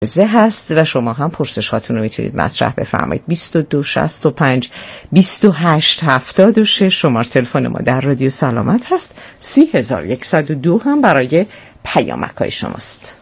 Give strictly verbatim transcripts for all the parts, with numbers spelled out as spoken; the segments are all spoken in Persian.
زه هست و شما هم پرسش هاتون رو میتونید مطرح بفرمایید. بیست و دو شصت و پنج بیست و هشت هفتاد و شش شماره تلفن ما در رادیو سلامت هست. سی هزار و صد و دو هم برای پیامک های شماست.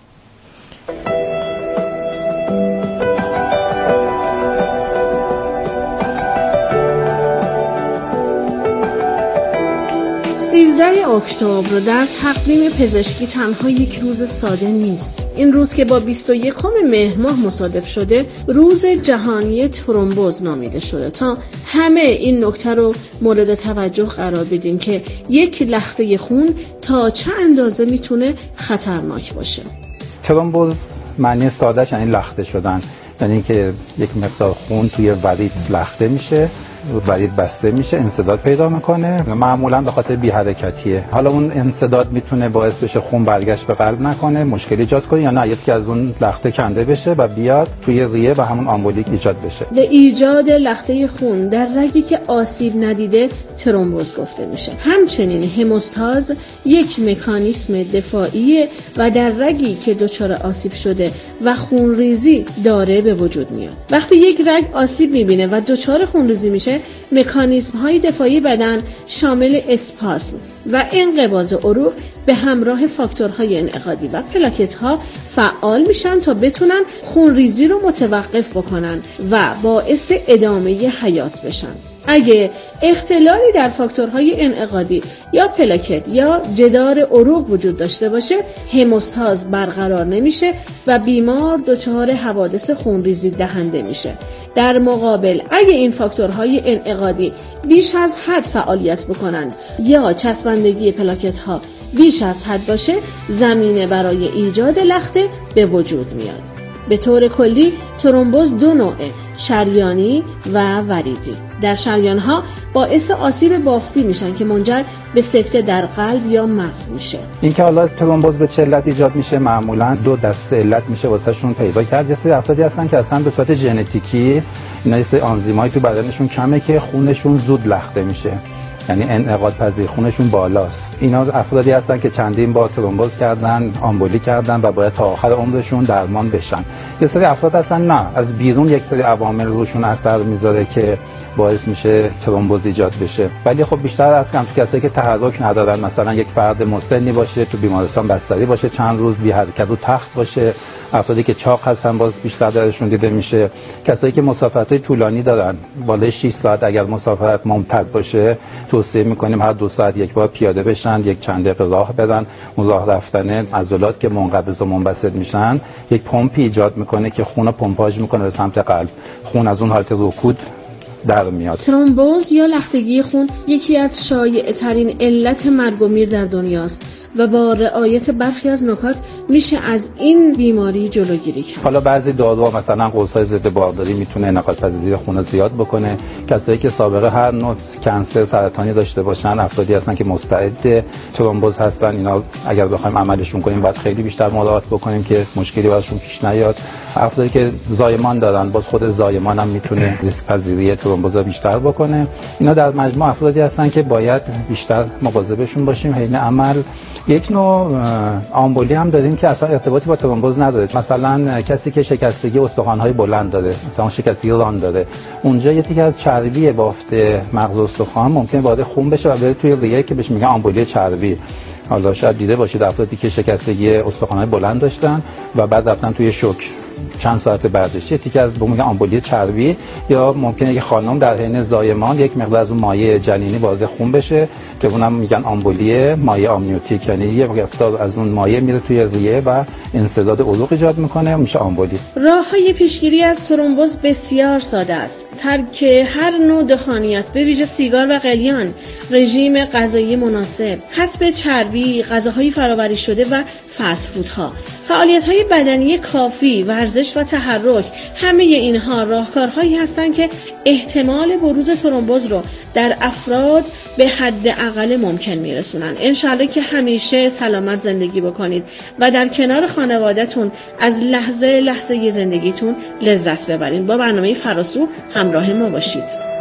سیزده اکتبر در تقویم پزشکی تنها یک روز ساده نیست. این روز که با بیست و یکم مهر ماه مصادف شده، روز جهانی ترومبوز نامیده شده. تا همه این نکته رو مورد توجه قرار بدیم که یک لخته خون تا چه اندازه میتونه خطرناک باشه. ترومبوز معنی سادهش یعنی لخته شدن، یعنی که یک مقدار خون توی ورید لخته میشه، ورید بسته میشه، انسداد پیدا میکنه، معمولا به خاطر بی حرکتیه. حالا اون انسداد میتونه باعث بشه خون برگشت به قلب نکنه، مشکلی ایجاد کنه، یا نه یکی از اون لخته کنده بشه و بیاد توی ریه و همون آمبولیک ایجاد بشه. به ایجاد لخته خون در رگی که آسیب ندیده ترومبوز گفته میشه. همچنین هموستاز یک مکانیسم دفاعیه و در رگی که دچار آسیب شده و خونریزی داره به وجود میاد. وقتی یک رگ آسیب میبینه و دچار خونریزی میشه، مکانیسم های دفاعی بدن شامل اسپاسم و انقباض عروق به همراه فاکتورهای انعقادی و پلاکت ها فعال میشن تا بتونن خونریزی رو متوقف بکنن و باعث ادامه حیات بشن. اگه اختلالی در فاکتورهای انعقادی یا پلاکت یا جدار عروق وجود داشته باشه، هموستاز برقرار نمیشه و بیمار دچار حوادث خونریزی دهنده میشه. در مقابل اگه این فاکتورهای انعقادی بیش از حد فعالیت بکنند یا چسبندگی پلاکت ها بیش از حد باشه، زمینه برای ایجاد لخته به وجود میاد. به طور کلی ترومبوز دو نوعه، شریانی و وریدی. در شریان ها باعث آسیب بافتی میشن که منجر به سکته در قلب یا مغز میشه. این که حالا ترومبوز به چه علت ایجاد میشه، معمولا دو دسته علت میشه واسهشون پیدا کرد. یه سری افرادی هستن که اصلا به صورت ژنتیکی اینا یه سری آنزیمایی تو بدنشون کمه که خونشون زود لخته میشه، یعنی انعقاد پذیر خونشون بالاست. اینا افرادی هستن که چندین بار ترومبوز کردن، آمبولی کردن و باید تا آخر عمرشون درمان بشن. یه سری افراد هستن نه، از بیرون یک سری عوامل روشون اثر میذاره که باعث میشه ترومبوز ایجاد بشه. ولی خب بیشتر از کم تو کسایی که تحرک ندارن، مثلا یک فرد مسنی باشه، تو بیمارستان بستری باشه، چند روز بی حرکت رو تخت باشه، افرادی که چاق هستن باز بیشتر درشون دیده میشه. کسایی که مسافرت‌های طولانی دارن، بالای شش ساعت اگر مسافرت ممتد باشه، توصیه میکنیم هر دو ساعت یک بار پیاده بشن، یک چند دقیقه راه بدن. اون راه رفتن عضلات که منقبض و منبسط میشن، یک پمپی ایجاد میکنه که خون رو پمپاژ میکنه به سمت قلب. خون از اون حالت رکود در میاد. ترومبوز یا لختگی خون یکی از شایع ترین علت مرگ و میر در دنیاست و با رعایت برخی از نکات میشه از این بیماری جلوگیری کرد. حالا بعضی داروها مثلا قرص‌های ضد بارداری میتونه انعقاد پذیری خون زیاد بکنه. کسایی که سابقه هر نوع کنسر سرطانی داشته باشن، افرادی هستن که مستعد ترومبوز هستن، اینا اگر بخوایم عملشون کنیم باید خیلی بیشتر مراقبت بکنیم که مشکلی براشون پیش نیاد. افرادی که زایمان دارن، باز خود زایمان هم میتونه ریسک پذیری ترومبوز بیشتر بکنه. اینا در مجموع افرادی هستن که باید بیشتر مواظبشون باشیم حین عمل. یک نوع آمبولی هم داریم که اصلا ارتباطی با ترومبوز نداره. مثلا کسی که شکستگی استخوان‌های بلند داره، مثلا شکستگی ران داره، اونجا یه تیکه از چربی بافت مغز استخوان ممکن وارد خون بشه و بره توی ریه که بهش میگن آمبولی چربی. حالا شاید دیده باشید افرادی که شکستگی استخوان‌های بلند داشتن و بعد رفتن توی شوک، چند ساعت بعدش یه تیکه از بوم آمبولی چربی، یا ممکنه که خانم در حین زایمان یک مقدار از اون مایع جنینی وارد خون بشه که اونم میگن آمبولی مایع آمنیوتیک، یعنی یه مقدار از اون مایع میره توی ریه و انسداد عروق ایجاد میکنه، میشه آمبولی. راه‌های پیشگیری از ترومبوز بسیار ساده است. ترک هر نوع دخانیات به ویژه سیگار و قلیان، رژیم غذایی مناسب، حذف چربی، غذاهای فرآوری شده و فست فودها، فعالیت‌های بدنی کافی، ورزش و تحرک، همه اینها راهکارهایی هستند که احتمال بروز ترومبوز رو در افراد به حد اقل ممکن میرسونن. انشالله که همیشه سلامت زندگی بکنید و در کنار خانواده‌تون از لحظه لحظه زندگیتون لذت ببرید. با برنامه فراسو همراه ما باشید.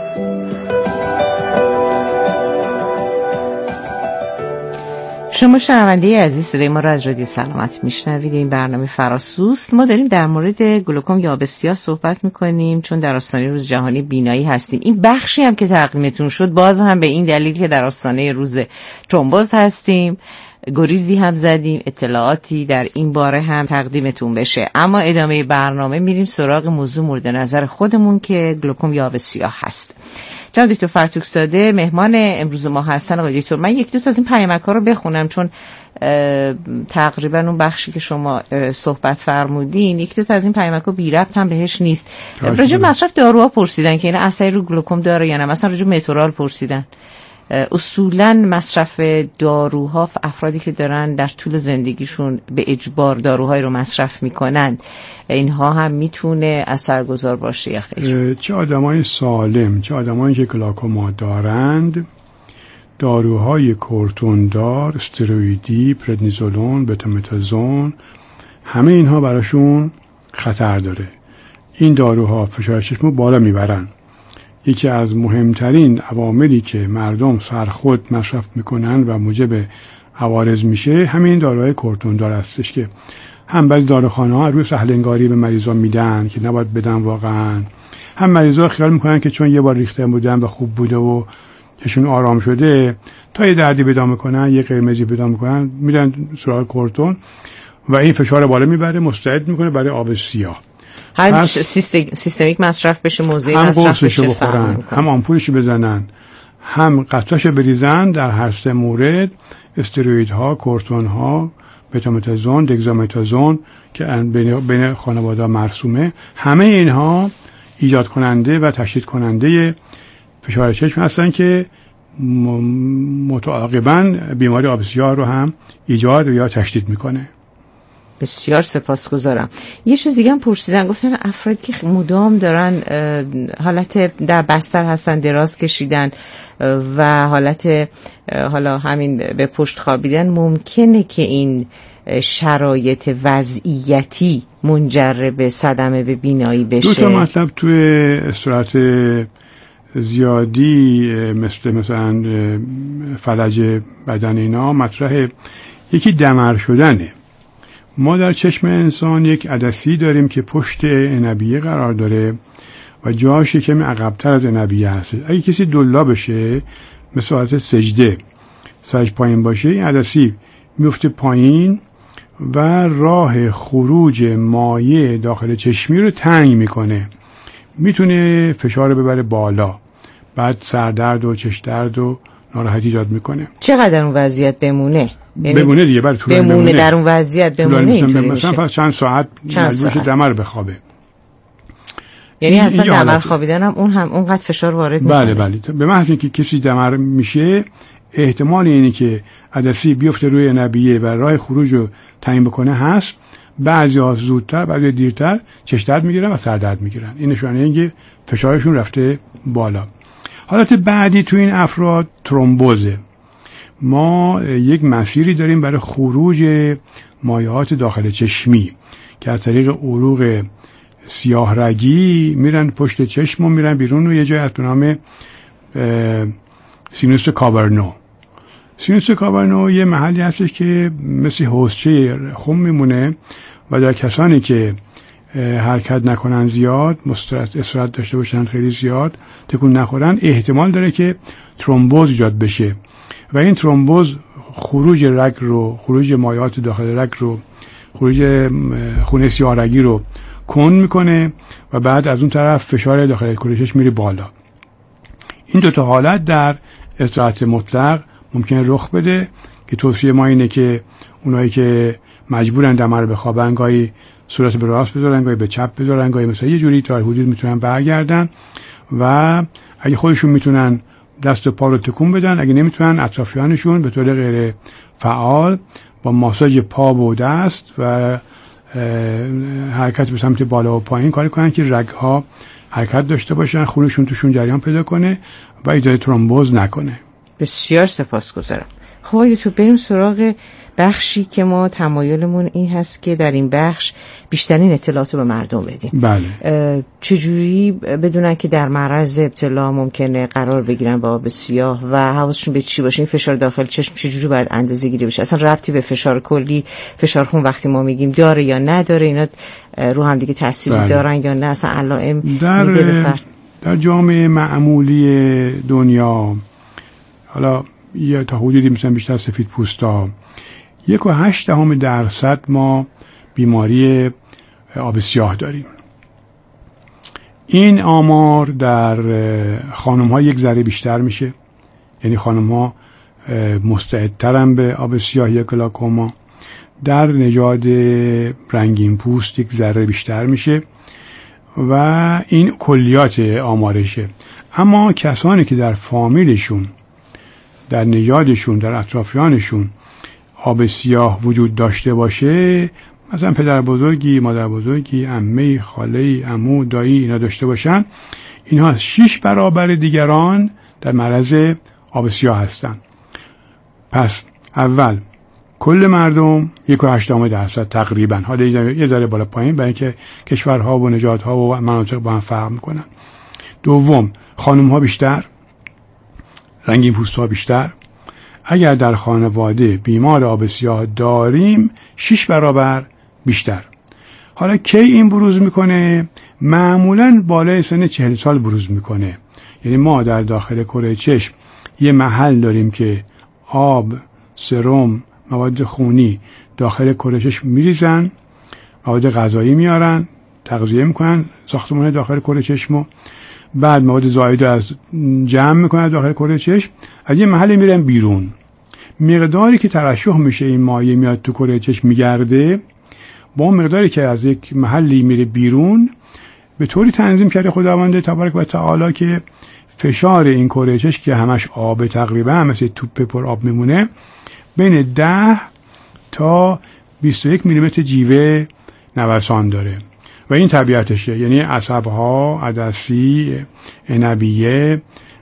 شما شنونده عزیز صدای ما را از رادیو سلامت میشنوید. این برنامه فراسوست. ما داریم در مورد گلوکوم یا آب سیاه صحبت میکنیم چون در آستانه روز جهانی بینایی هستیم. این بخشی هم که تقدیمتون شد باز هم به این دلیل که در آستانه روز ترومبوز هستیم گریزی هم زدیم، اطلاعاتی در این باره هم تقدیمتون بشه. اما ادامه برنامه میریم سراغ موضوع مورد نظر خودمون که گلوکوم یا آب سیاه هست. جناب دکتر فرتوکزاده مهمان امروز ما هستن. آقای دکتر من یک دو تا از این پیامک‌ها رو بخونم چون تقریبا اون بخشی که شما صحبت فرمودین یک دو تا از این پیامک‌ها بی ربط هم بهش نیست. راجع به مصرف داروها پرسیدن که این اثری رو گلوکوم داره یا نه. مثلا راجع به متورال پرسیدن. اصولا مصرف داروها افرادی که دارن در طول زندگیشون به اجبار داروهای رو مصرف میکنن اینها هم میتونه اثرگذار باشه یا خیر؟ چه آدمای سالم چه آدمایی که گلاکوما دارند داروهای کورتوندار، استروئیدی، پردنیزولون، بتامتازون همه اینها براشون خطر داره. این داروها فشار چشم رو بالا میبرن. یکی از مهمترین عواملی که مردم سرخود مصرف میکنن و موجب عوارض میشه همین داروهای کورتوندار هستش که هم بعضی داروخانه‌ها روی سهلنگاری به مریضا میدن که نباید بدن واقعا، هم مریضا خیال میکنن که چون یه بار ریخته بودن و خوب بوده و چشون آرام شده تا یه دردی پیدا میکنن یه قرمزی پیدا میکنن میرن سراغ کورتون و این فشار بالا میبره، مستعد میکنه برای آب سیاه. هم سیستمیک مصرف بشه، موضعی مصرف بشه، بخورن، هم آمپولش بزنن، هم قطره‌اش بریزن. در هر سه مورد استروئیدها، کورتونها، بتامتازون، دگزامتازون که بین, بین خانواده مرسومه، همه اینها ایجاد کننده و تشدید کننده فشار چشم هستن که متعاقباً بیماری آب سیاه رو هم ایجاد یا تشدید میکنه. بسیار سپاسگزارم. یه چیز دیگه هم پرسیدن، گفتن افرادی که مدام دارن حالت در بستر هستن، دراز کشیدن و حالت حالا همین به پشت خوابیدن ممکنه که این شرایط وضعیتی منجر به صدمه به بینایی بشه. دو تا مطلب توی صورت زیادی مثل مثلا فلج بدن اینا مطرحه. یکی دمر شدنه. ما در چشم انسان یک عدسی داریم که پشت عنبیه قرار داره و جاش کمی عقب‌تر از عنبیه هست. اگه کسی دلا بشه مثل حالت سجده سرش پایین باشه این عدسی میفته پایین و راه خروج مایع داخل چشمی رو تنگ میکنه، میتونه فشار ببره بالا، بعد سردرد و چشم درد و ناراحتی ایجاد میکنه. چقدر اون وضعیت بمونه؟ بمونه دیگه، برای طولانی بمونه, بمونه در اون وضعیت بمونه اینطوری مثلا پس چند ساعت مجبورش دمر بخوابه. یعنی اصلا دمر خوابیدن هم اون هم اونقدر فشار وارد میکنه. بله بله. به محض اینکه کسی دمر میشه احتمال اینه که عدسی بیفته روی نبیه و راه خروج رو تعیین بکنه هست. بعضی‌ها زودتر بعضی دیرتر چشم درد میگیرن و سر درد میگیرن. این نشانه اینه که فشارشون رفته بالا. حالت بعدی تو این افراد ترومبوزه. ما یک مسیری داریم برای خروج مایعات داخل چشمی که از طریق عروق سیاه رگی میرن پشت چشم و میرن بیرون و یه جای از به نام سینوس کاورنو. سینوس کاورنو یه محلی هستش که مثل حوضچه خم میمونه و در کسانی که حرکت نکنن زیاد، استراحت داشته باشن خیلی زیاد، تکون نخورن، احتمال داره که ترومبوز ایجاد بشه و این ترومبوز خروج رگ رو، خروج مایعات داخل رگ رو، خروج خون سیاه رگی رو کند میکنه و بعد از اون طرف فشار داخل کره میره بالا. این دو تا حالت در استراحت مطلق ممکنه رخ بده که توصیه ما اینه که اونایی که مجبورن دمر بخوابن گاهی صورت به راست بذارن، گاهی به چپ بذارن، گاهی مثلا یه جوری تا حدود میتونن برگردن و اگه خودشون میتونن دست و پا رو تکون بدن، اگه نمیتونن اطرافیانشون به طور غیر فعال با ماساژ پا و دست و حرکت به سمت بالا و پایین کار کنن که رگ‌ها حرکت داشته باشن، خونشون توشون جریان پیدا کنه و ایجاد ترومبوز نکنه. بسیار سپاسگزارم. خب تو بریم سراغ بخشی که ما تمایلمون این هست که در این بخش بیشترین اطلاعات رو به مردم بدیم. بله. چجوری بدونن که در معرض ابتلا ممکنه قرار بگیرن با آب سیاه و حواسشون به چی باشه؟ این فشار داخل چشم چجوری باید اندازه گیری بشه؟ اصلا ربطی به فشار کلی، فشار خون وقتی ما میگیم داره یا نداره، اینا رو هم دیگه تاثیر بله. دارن یا نه؟ اصلا علائم در در جامعه معمولی دنیا، حالا یا تا حدودی مثلا بیشتر سفید پوستا، یک و هشت دهم درصد ما بیماری آب سیاه داریم. این آمار در خانم ها یک ذره بیشتر میشه، یعنی خانم ها مستعدترن به آب سیاه یا گلاکوما. در نژاد رنگین پوست یک ذره بیشتر میشه و این کلیات آمارشه. اما کسانی که در فامیلشون، در نژادشون، در اطرافیانشون آب سیاه وجود داشته باشه، مثلا پدر بزرگی، مادر بزرگی، عمه، خاله، عمو، دایی اینا داشته باشن، اینها شش برابر دیگران در معرض آب سیاه هستن. پس اول کل مردم یک و هشتم درصد تقریبا، حالا یه ذره بالا پایین برای اینکه کشورها و نژادها و مناطق با هم فرق میکنن. دوم، خانم ها بیشتر، رنگین پوست ها بیشتر. اگر در خانواده بیمار آب سیاه داریم، شش برابر بیشتر. حالا کی این بروز میکنه؟ معمولاً بالای سن چهل سال بروز میکنه. یعنی ما در داخل کره چشم یه محل داریم که آب، سرم، مواد خونی داخل کره چشم میریزن، مواد غذایی میارن، تغذیه میکنن ساختمان داخل کره چشمو، بعد مواد زائد از جمع میکنن داخل کره چشم، از یه محل میرن بیرون. مقداری که ترشح میشه این مایع میاد تو کره چشم میگرده، با اون مقداری که از یک محلی میره بیرون به طوری تنظیم کرده خداوند تبارک و تعالی که فشار این کره چشم که همش آب تقریبا مثل توپ پر آب میمونه، بین ده تا بیست و یک میلیمتر جیوه نوسان داره و این طبیعتشه. یعنی عصبها، عدسی، عنبیه،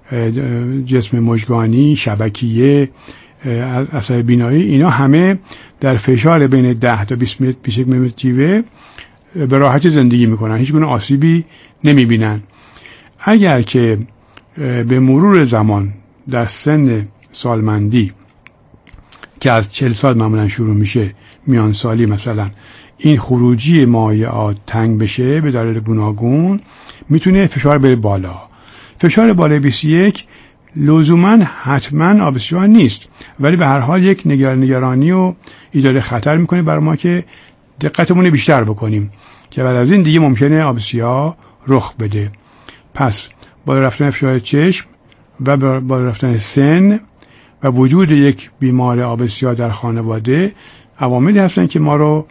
جسم مژگانی، شبکیه، عصب بینایی، اینا همه در فشار بین ده تا بیست و یک میلیمتر جیوه به راحت زندگی میکنن، هیچ گونه آسیبی نمیبینن. اگر که به مرور زمان در سن سالمندی که از چهل سال معمولا شروع میشه، میان سالی مثلا، این خروجی مایعات تنگ بشه به دلایل گوناگون، میتونه فشار بره بالا. فشار بالای بیست و یک لزوما حتما آب سیاه نیست، ولی به هر حال یک نگرانی و ایجاد خطر میکنه برای ما که دقتمون بیشتر بکنیم که بعد از این دیگه ممکنه آب سیاه رخ بده. پس بالا رفتن فشار چشم و بالا رفتن سن و وجود یک بیمار آب سیاه در خانواده عواملی هستن که ما رو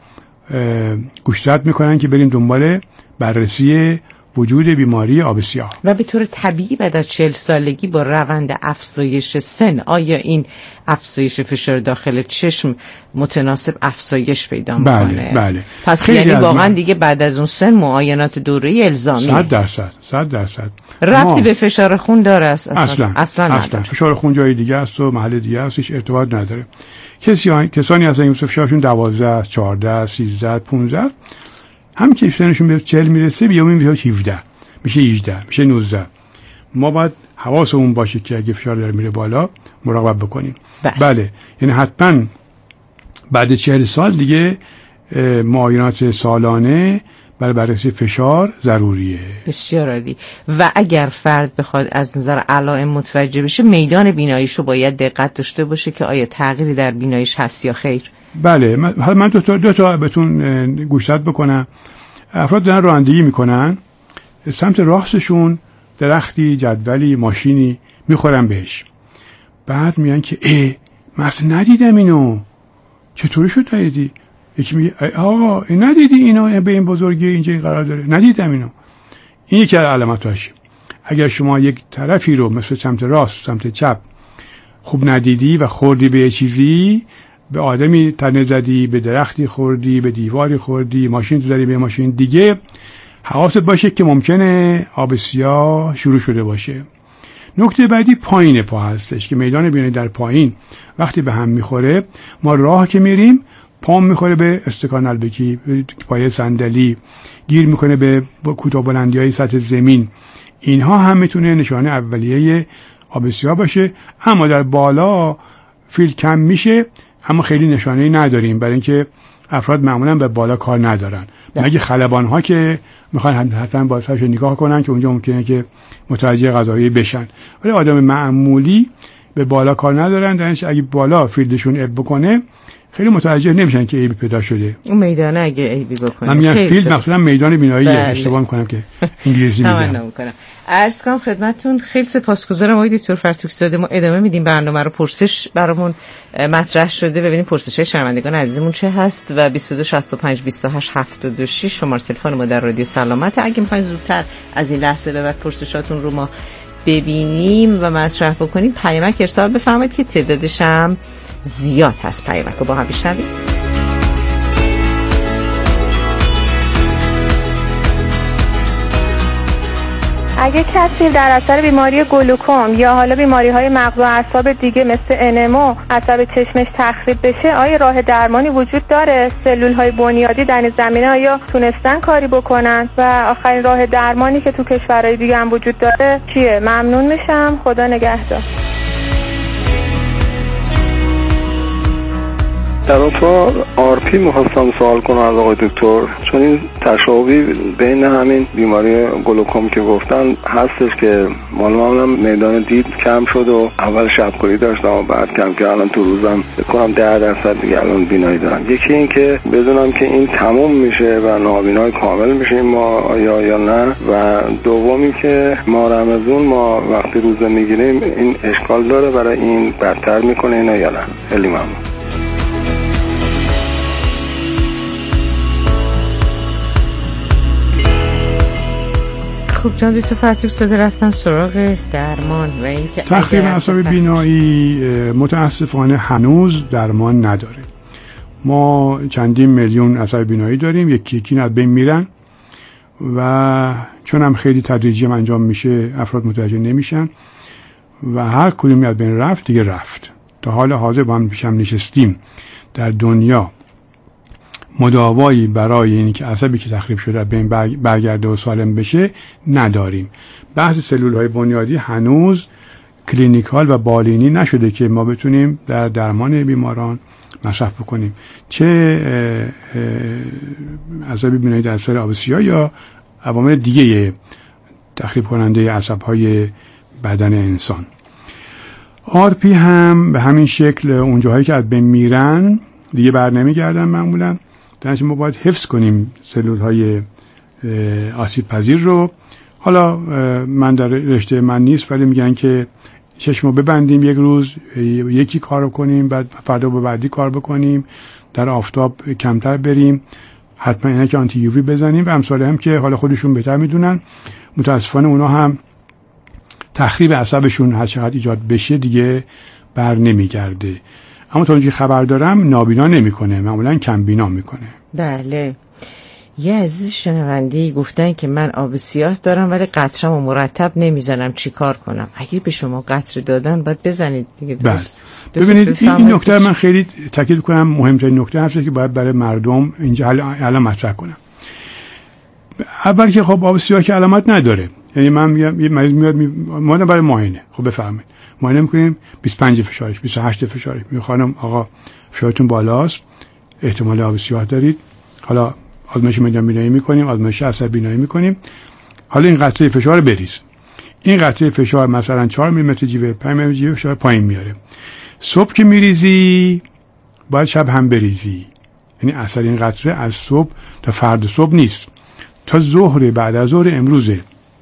گوشزد میکنن که بریم دنبال بررسی وجود بیماری آب سیاه. و به طور طبیعی بعد از چهل سالگی با روند افزایش سن، آیا این افزایش فشار داخل چشم متناسب افزایش پیدا میکنه؟ بله بله. پس یعنی واقعا دیگه بعد از اون سن معاینات دوره‌ای الزامی؟ صد درصد صد درصد. ربطی به فشار خون داره؟ اصلا اصلا اصلا, اصلا نداره. فشار خون جای دیگه است و محل دیگه است، هیچ ارتباط نداره. کسی کسانی هستن که فشارشون دوازده، چهارده، سیزده، پانزده، هم که سنشون به چهل میرسه بیامون میشه هفده، میشه هجده، میشه نوزده. ما باید حواسمون باشه که اگه فشار داره میره بالا مراقبت بکنیم. بله, بله. یعنی حتما بعد چهل سال دیگه معاینات سالانه برای بررسی فشار ضروریه. بسیار عالی. و اگر فرد بخواد از نظر علائم متوجه بشه، میدان بیناییشو باید دقت داشته باشه که آیا تغییری در بیناییش هست یا خیر. بله. حالا من دو تا, دو تا بهتون گوشزد بکنم. افراد دارن رانندگی میکنن، سمت راستشون درختی، جدولی، ماشینی میخورن بهش، بعد میگن که ای من اصلا ندیدم اینو، چطوری شد ندیدی؟ یکی میگه آقا این ندیدی اینو به این بزرگی اینجا این قرار داره؟ ندیدم اینو. این یکی از علامتاشه. اگر شما یک طرفی رو مثل سمت راست، سمت چپ خوب ندیدی و خوردی به چیزی، به آدمی تنه زدی، به درختی خوردی، به دیواری خوردی، ماشین زدی به ماشین دیگه، حواست باشه که ممکنه آب سیاه شروع شده باشه. نکته بعدی پایین پا هستش که میدان بینایی در پایین وقتی به هم میخوره، ما راه که میریم پام میخوره به استکان البکی، پایه صندلی، گیر میکنه به کوتاه بلندی های سطح زمین. اینها هم میتونه نشانه اولیه آب سیاه باشه. اما در بالا فیلد کم میشه، اما خیلی نشانه‌ای نداریم، برای اینکه افراد معمولا به بالا کار ندارن، مگه خلبان ها که میخوان حتما بالاترش نگاه کنن که اونجا ممکنه که متوجه قضایی بشن. ولی آدم معمولی به بالا کار ندارن، درنش اگه بالا فیلدشون اب بکنه خیلی متوجه نمیشن که عیبی پیدا شده. اون میدانه اگه عیبی بکنه، من میگم فیلد مثلا میدان بینایی، اشتباه میکنم که انگلیسی میگم. عرض کنم خدمتتون خیلی سپاسگزارم آقای دکتر فرتوکزاده. ما ادامه میدیم برنامه رو. پرسش برامون مطرح شده، ببینیم پرسش‌های شنوندگان عزیزمون چه هست. و بیست و دو شصت و پنج بیست و هشت هفتاد و شش شماره تلفن ما در رادیو سلامت. اگه میخواین زودتر از این لحظه به بعد پرسشاتون رو ما ببینیم و مطرح بکنیم، پیامک ارسال بفرمایید که تعدادش هم زیاد هست. پیامک رو با هم بشنویم. اگه کسی در اثر بیماری گلوکوم یا حالا بیماری‌های مغز و اعصاب دیگه مثل انمو عصب چشمش تخریب بشه، آیا راه درمانی وجود داره؟ سلول‌های بنیادی در این زمینه آیا تونستن کاری بکنن؟ و آخرین راه درمانی که تو کشورهای دیگه هم وجود داره چیه؟ ممنون میشم. خدا نگهدار. در رابطه آر پی میخواستم سوال کنم از آقای دکتر، چون این تشابهی بین همین بیماری گلوکوم که گفتن هستش که مال معمولا میدان دید کم شد و اول شبکاری داشتم و بعد کم که الان تو روزم بکنم ده درصد دیگه الان بینایی دارم. یکی این که بدونم که این تموم میشه و نابینای کامل میشه ما آیا یا نه، و دومی که ما رمضان ما وقتی روزه میگیریم این اشکال داره برای این بدتر میکنه اینا یا نه؟ خیلی ممنون. خب جان دکتر فرتوکزاده رفتن سراغ درمان و اینکه تخریب اعصاب بینایی متاسفانه هنوز درمان نداره. ما چندین میلیون اعصاب بینایی داریم، یکی یکی از بین میرن و چون هم خیلی تدریجی انجام میشه افراد متوجه نمیشن و هر کدومی از بین رفت دیگه رفت. تا حال حاضر با هم پیشم نشستیم در دنیا مداوایی برای اینی که عصبی که تخریب شده بین برگرده و سالم بشه نداریم. بحث سلول‌های بنیادی هنوز کلینیکال و بالینی نشده که ما بتونیم در درمان بیماران مصرف بکنیم، چه عصبی بینایی در اثر آب سیاه یا عوامل دیگه تخریب کننده عصب‌های بدن انسان. آر پی هم به همین شکل اونجاهایی که از بین میرن دیگه بر نمیگردن معمولا. درنچه ما باید حفظ کنیم سلول های آسیب پذیر رو. حالا من در رشته من نیست، ولی میگن که چشمو ببندیم یک روز یکی کار کنیم، بعد فردا به بعدی کار بکنیم، در آفتاب کمتر بریم، حتما اینا که آنتی یووی بزنیم و امثال هم که حالا خودشون بهتر میدونن. متاسفانه اونا هم تخریب عصبشون هر چقدر ایجاد بشه دیگه بر نمیگرده. اما تا اونجایی خبر دارم نابینا نمیکنه، معمولا کم بینا میکنه. بله. یه عزیز شنوندی گفتن که من آب سیاه دارم ولی قطره‌مو مرتب نمیزنم، چی کار کنم؟ اگه به شما قطره دادن باید بزنید دیگه. درست. ببینید این نکته من خیلی تاکید کنم، مهمترین نکته هست که باید برای مردم اینجا الان مطرح کنم. اول که خب آب سیاه که علامت نداره، یعنی من میگم یه مریض میاد ما برای معاینه، خب بفرمایید معاینه میکنیم بیست و پنج فشارش، بیست و هشت فشارش، میگه خانم آقا فشارتون بالاست، احتمال آب سیاه دارید، حالا آزمایش میدان بینایی میکنیم، آزمایش عصب بینایی میکنیم، حالا این قطره فشار بریز. این قطره فشار مثلا چهار میلیمتر جیوه، پنج میلیمتر جیوه فشار پایین میاره. صبح که میریزی باید شب هم بریزی، یعنی اثر این قطره از صبح تا فردا صبح نیست، تا ظهر بعد از ظهر امروزه.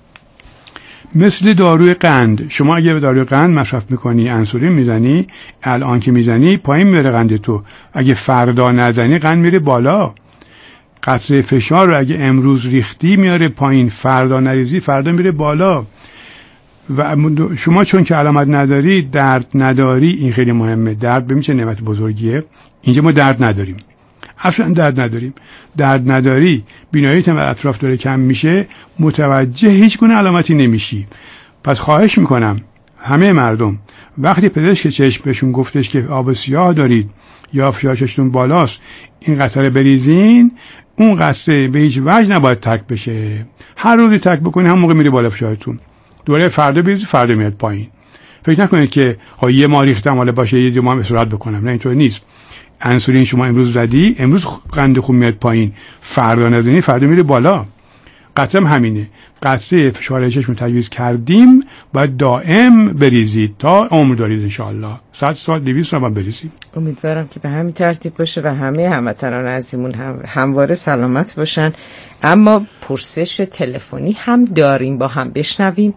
مثل داروی قند، شما اگه به داروی قند مصرف میکنی انسولین میزنی، الان که میزنی پایین میره قند تو، اگه فردا نزنی قند میره بالا. قطره فشار رو اگه امروز ریختی میاره پایین، فردا نریزی فردا میره بالا. و شما چون که علامت نداری، درد نداری، این خیلی مهمه. درد ببین چه نعمت بزرگیه. اینجا ما درد نداریم، اصلا درد نداریم. درد نداری، بیناییت هم اطراف داره کم میشه، متوجه هیچ گونه علامتی نمیشی. پس خواهش میکنم همه مردم وقتی پزشک چشم بهشون گفتش که آب سیاه دارید یا فشار چشمتون بالاست این قطره بریزین، اون قطره به هیچ وجه نباید ترک بشه. هر روزی ترک بکنید هم موقع میره بالا فشارتون. دوره فردا بریزید، فردا میاد پایین. فکر نکنید که ها یه ما ریختم حالا باشه یه ما هم استراحت بکنم. نه، اینطور نیست. انسولین شما امروز زدی، امروز قند خون میاد پایین، فردا نزنی فردا میره بالا. قطعه همینه. قطره فشار چشم تجویز کردیم باید دائم بریزید تا عمر دارید انشاءالله. صد سال دویست سال باید بریزید. امیدوارم که به همین ترتیب باشه و همه هموطنان عزیزمون هم همواره سلامت باشن. اما پرسش تلفنی هم داریم، با هم بشنویم.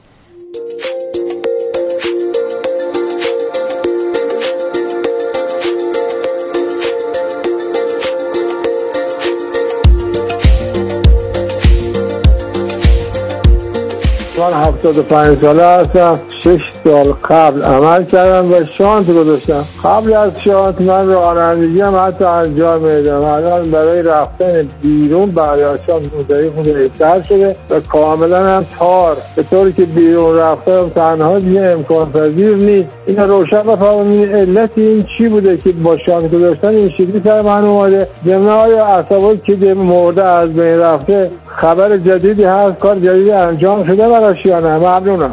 من هفتاد و پنج ساله هستم. شش سال قبل عمل کردم و شانت گذاشتم. قبل از شانت من رانندگی هم حتی انجام میدم. الان برای رفتن بیرون بعد از شانت مدعی خود بهتر شده و کاملا هم تار، به طوری که بیرون رفتم تنها دیگه امکان پذیر نیست. این روشن بفهمید علت این چی بوده که با شانت گذاشتن این شکلی سر من اومده. ضمن عصبی که مرده از بین رفته خبر جدیدی هست، کار جدیدی انجام شده براش یا نه؟ ممنونم.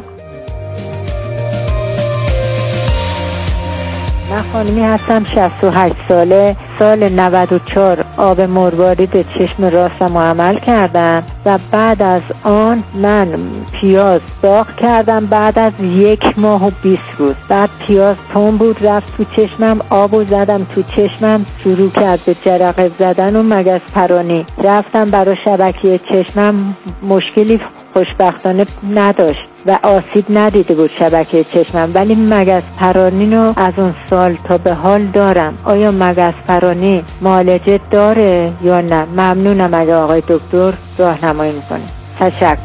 من خانمی هستم، شصت و هشت ساله. سال نود و چهار آب مروارید چشم راستم عمل کردم و بعد از آن من پیاز داغ کردم بعد از یک ماه و بیست روز. بعد پیاز تون بود رفت تو چشمم، آبو زدم تو چشمم، شروع کرد به جرقه زدن و مگس پرانی. رفتم برای شبکه چشمم، مشکلی خوشبختانه نداشت و آسیب ندیده بود شبکه چشمم، ولی مگس پرانی رو از اون سال تا به حال دارم. آیا مگس پرانی معالجه داره یا نه؟ ممنونم اگه آقای دکتر راهنمایی میکنه. تشکر.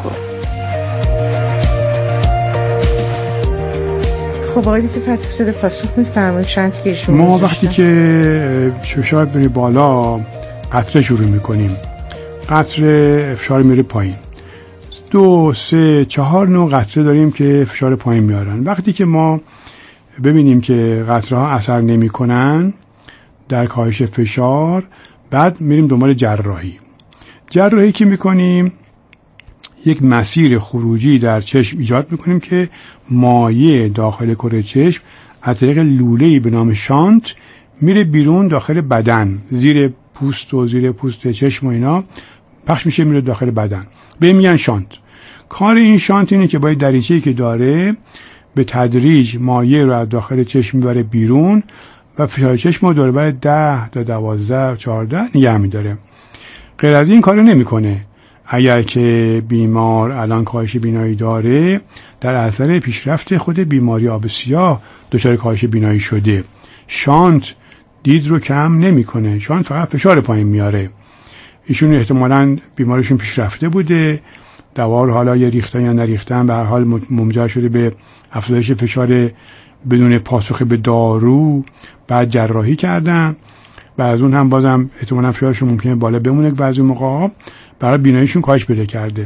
خب آقای دکتر فتحی پاسخ می‌فرمایید چند که شما ما وقتی که فشار بره بالا قطره شروع میکنیم، قطره فشار میره پایین. دو سه چهار نوع قطره داریم که فشار پایین میارن. وقتی که ما ببینیم که قطره ها اثر نمی کنن در کاهش فشار، بعد میریم دنبال جراحی. جراحی که میکنیم یک مسیر خروجی در چشم ایجاد میکنیم که مایع داخل کره چشم از طریق لوله‌ای به نام شانت میره بیرون داخل بدن، زیر پوست و زیر پوست چشم و اینا پخش میشه میره داخل بدن. به میگن شانت. کار این شانت اینه که باید دریچه‌ای که داره به تدریج مایع رو از داخل چشم میبره بیرون و فشار چشم رو داره برای ده تا دوازده چهارده نگه میداره. غیر از این کارو نمیکنه. اگر که بیمار الان کاهش بینایی داره، در اثر پیشرفت خود بیماری آب سیاه دچار کاهش بینایی شده، شانت دید رو کم نمیکنه. شانت فقط فشار پایین میاره. ایشون احتمالاً بیماریشون پیشرفته بوده، دوا رو حالا یا ریختن یا نریختن به هر حال منجر شده به افزایش فشار بدون پاسخ به دارو، بعد جراحی کردن و از اون هم بازم احتمالاً فشارشون ممکنه بالا بمونه که بعضی موقعا برای بیناییشون کاهش پیدا کرده.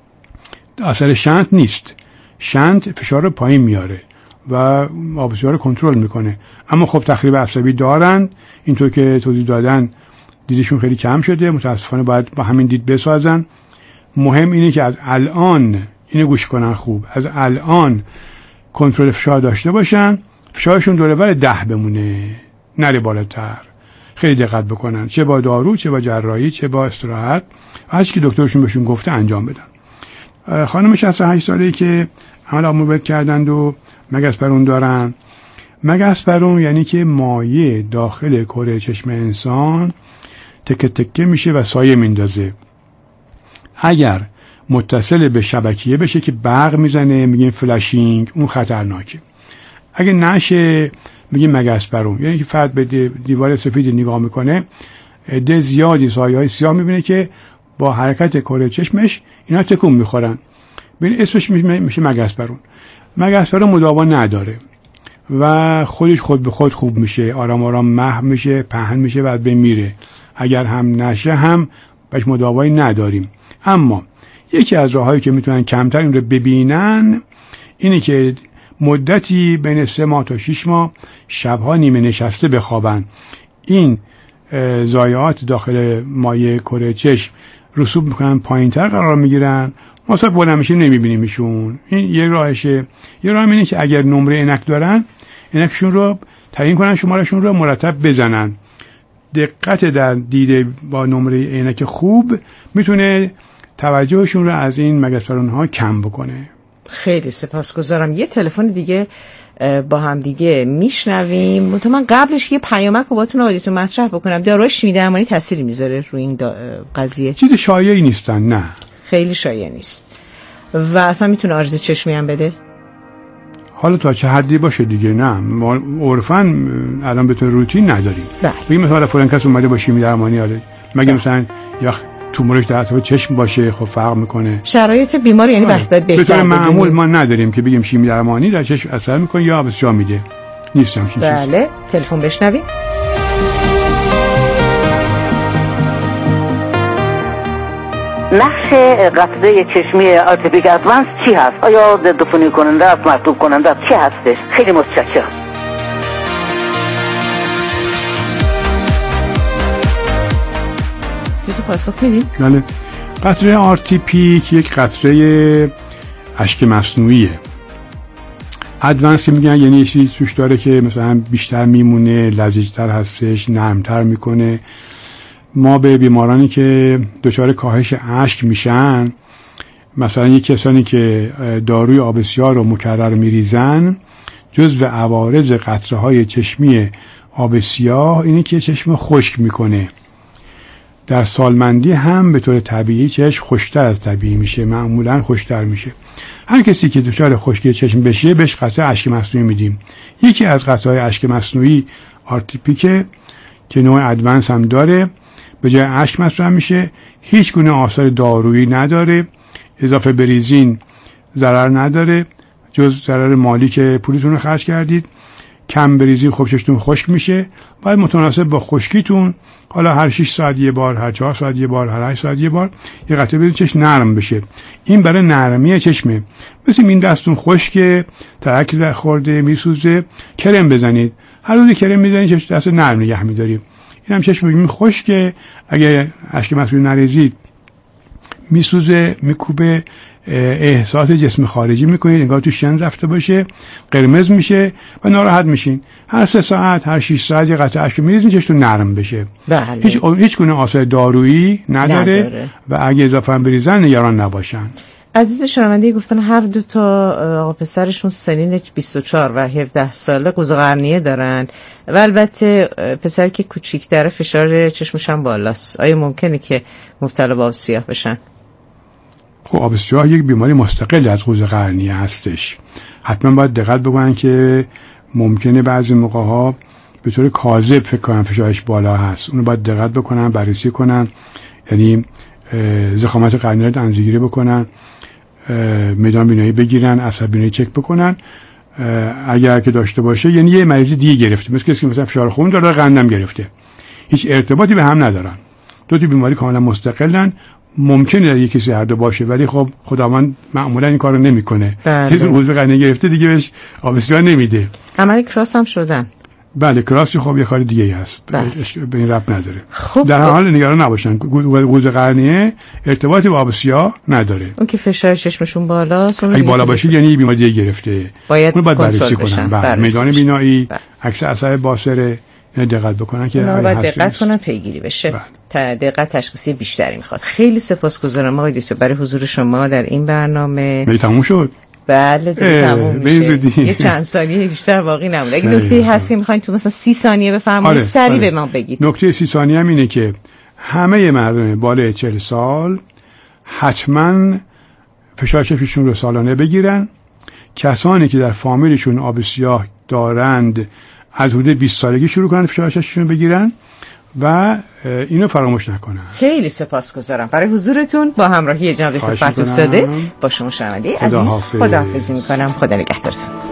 اثر شنت نیست. شنت فشار رو پایین میاره و آب سیاه رو کنترل میکنه. اما خب تخریب عصبی دارن، اینطور که توضیح دادن دیدشون خیلی کم شده، متاسفانه باید با همین دید بسازن. مهم اینه که از الان اینو گوش کنن خوب، از الان کنترل فشار داشته باشن، فشارشون دوره بر ده بمونه، نره بالاتر. خیلی دقت بکنن، چه با دارو، چه با جراحی، چه با استراحت، هر چی که دکترشون بهشون گفته انجام بدن. خانم شصت و هشت ساله‌ای که عمل آب مروارید کردند و مگس پرون دارن، مگس پرون یعنی که مایع داخل کره چشم انسان تکه تکه میشه و سایه میندازه. اگر متصل به شبکیه بشه که برق میزنه، میگیم فلاشینگ، اون خطرناکه. اگه نشه میگیم مگس پرون، یعنی که فرد به دیوار سفید نگاه میکنه، عده زیادی سایه های سیاه میبینه که با حرکت کره چشمش اینا تکون میخورن. ببین اسمش میشه مگس پرون. مگس پرون مداوا نداره و خودش خود به خود خوب میشه، آرام آرام محو میشه، پهن میشه و بعد میره. اگر هم نشه هم بهش مداوایی نداریم. اما یکی از راههایی که میتونن کمتر این رو ببینن اینه که مدتی بین سه ماه تا شش ماه شبها نیمه نشسته بخوابن. این ضایعات داخل مایع کره چشم رسوب میکنن، پایینتر قرار میگیرن، ما صاحب بلند میشیم نمیبینیمشون. این یک راهشه. یه راه اینه که اگر نمره عینک دارن، عینکشون رو تعیین کنن، شمارشون رو مرتب بزنن. دقت در دید با نمره عینک خوب میتونه توجهشون رو از این مگسپرون‌ها کم بکنه. خیلی سپاسگزارم. یه تلفن دیگه با هم دیگه میشنویم. تو من قبلش یه پیامک رو باتون آدیتون مطرح بکنم. داروی شیمی درمانی تأثیری میذاره روی این قضیه؟ چیز شایعی نیستن. نه خیلی شایع نیست و اصلا میتونه عارضه چشمی هم بده. حالا تا چه حدی باشه دیگه. نه ما عرفاً الان به طور روتین نداریم. بگیم مثلا فلان کس اومده با شیمی درمانی، حالا مگه مثلا یا تومورش در اطراف چشم باشه، خب فرق میکنه. شرایط بیمار یعنی بهتر بهتر. به طور معمول ما نداریم که بگیم شیمی درمانی در چشم اثر میکنه یا بسیار میده. نیست همچین چیزی. بله تلفن بشنویم. نقش قطره چشمی آتیپیک ادوانس چی هست؟ آیا ضد عفونی کننده است، مرطوب کننده است، چی هستش؟ خیلی متشکرم. تو پاسخ میدین؟ بله. قطره آرتیپیک یک قطره اشک مصنوعیه. ادوانس که میگن یعنی چیزی توش داره که مثلا بیشتر میمونه، لزج‌تر هستش، نرمتر میکنه. ما به بیمارانی که دچار کاهش اشک میشن، مثلا یک کسانی که داروی آب سیاه رو مکرر میریزن، جزو عوارض قطره های چشمی آب سیاه اینه که چشم خشک میکنه. در سالمندی هم به طور طبیعی چشم خشکتر از طبیعی میشه، معمولا خشکتر میشه. هر کسی که دچار خشکی چشم بشه بهش قطره اشک مصنوعی میدیم. یکی از قطره‌های اشک مصنوعی آرتیپیک که نوع ادوانس هم داره، به جای اشک مصرف میشه، هیچ گونه آثار دارویی نداره، اضافه بریزین ضرر نداره جز ضرر مالی که پولتون رو خرج کردید. کم بریزین خب چشتون خشک میشه، باید متناسب با خشکیتون حالا هر شش ساعت یه بار، هر چهار ساعت یه بار، هر هشت ساعت یه بار یه قطره بریزین چشم نرم بشه. این برای نرمی چشمه. مثل این دستون خشکه، ترک خورده، میسوزه، کرم بزنید. هر روز کرم میزنید چشم دست نرم نگه می‌دارید. این هم چشم بگیم خشکه، اگه اشک مصنوعی نریزید میسوزه، میکوبه، احساس جسم خارجی میکنید، انگار تو شن رفته باشه، قرمز میشه و ناراحت میشین. هر سه ساعت، هر شش ساعت یه قطره اشک میریزین چشتون نرم بشه. بله. هیچ هیچ گونه آثار دارویی نداره, نداره و اگه اضافه هم بریزن نگران نباشن. عزیز شنونده گفتن هر دو تا آقا پسرشون سنین بیست و چهار و هفده ساله قوز قرنیه دارن و البته پسر که کوچیک‌تره فشار چشمش هم بالاست. آیا ممکنه که مبتلا به آب سیاه بشن؟ خب آب سیاه یک بیماری مستقل از قوز قرنیه هستش. حتما باید دقت بکنن که ممکنه بعضی موقع‌ها به طور کاذب فکر کنن فشارش بالا هست. اونو باید دقت بکنن، بررسی کنن، یعنی ضخامت قرنیه رو اندازه‌گیری بکنن، میدان بینایی بگیرن، عصب بینایی چک بکنن. اگر که داشته باشه یعنی یه مریضی دیگه گرفته، مثل کسی که مثلا فشار خون داره قندم گرفته، هیچ ارتباطی به هم ندارن. دو تا بیماری کاملا مستقلن. ممکنه در یک کسی هر دو باشه ولی خب خداوند معمولا این کارو نمیکنه. کسی قوز قرنیه گرفته دیگه بهش آب سیاه نمیده. عمل کراس هم شدن. بله کراس خب یه کار دیگه ای هست، به این ربط نداره. خب در حال نگران نباشن، قوز قرنیه ارتباطی با آب سیاه نداره. اون که فشار چشمشون بالاست، اگه بالا باشه یعنی بیماری دیگه گرفته، باید اون باید بررسی کنن. بله میدان بینایی، عکس عصب باصره، اینا دقت بکنن که باید دقت کنن پیگیری بشه. تا دقت تشخیصی بیشتری میخواد. خیلی سپاسگزارم آقای دکتر برای حضور شما در این برنامه. می تموم شد. بله دیگه تموم میشه. یه چند ثانیه بیشتر باقی نمونده. اگه نکته هست که میخواین تو مثلا سی ثانیه بفرمایید سریع به ما بگید. نکته سی ثانیه هم اینه که همه مردم بالای چهل سال حتما فشار چشمشون رو سالانه بگیرن. کسانی که در فامیلشون آب سیاه دارند از حدود بیست سالگی شروع کنن فشار چشمشون بگیرن و اینو فراموش نکنن. خیلی سپاسگزارم برای حضورتون. با همراهی جناب دکتر فتحی افتاده با شما شنونده عزیز خداحافظی میکنم. خدا نگهدارتون.